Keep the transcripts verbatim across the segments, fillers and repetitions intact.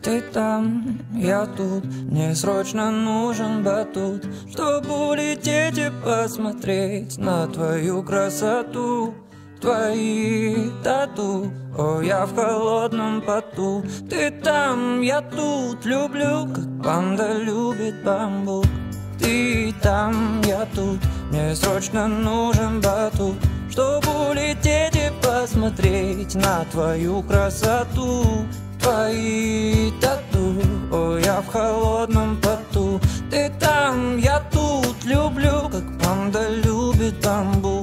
Ты там, я тут, мне срочно нужен батут, чтобы улететь и посмотреть на твою красоту. Твои тату, о, я в холодном поту. Ты там, я тут, люблю, как панда любит бамбук. Ты там, я тут, мне срочно нужен батут, чтобы улететь и посмотреть на твою красоту. Твои тату, о, я в холодном поту. Ты там, я тут, люблю, как панда любит бамбук.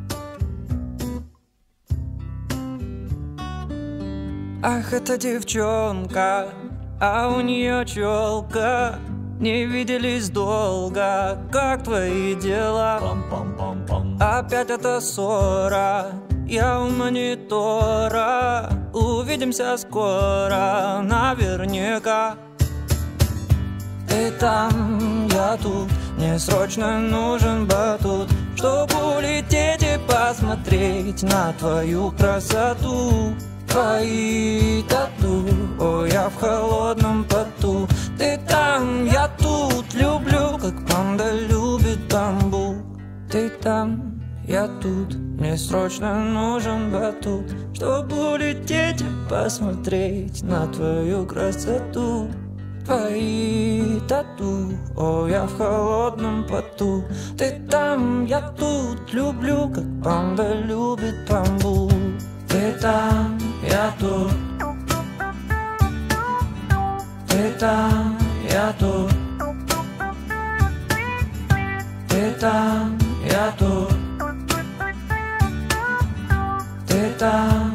Ах, эта девчонка, а у нее челка. Не виделись долго, как твои дела? Пам-пам-пам-пам. Опять эта ссора, я у монитора. Увидимся скоро, наверняка. Ты там, я тут, мне срочно нужен батут, чтобы улететь и посмотреть на твою красоту. Твои тату, о, я в холодном поту. Ты там, я тут, люблю, как панда любит бамбук. Ты там, я тут, мне срочно нужен батут, чтобы улететь и посмотреть на твою красоту. Твои тату, о, я в холодном поту. Ты там, я тут, люблю, как панда любит бамбук. Ты там, я тут. Ты там, я тут. Ты там, я тут. Ты там.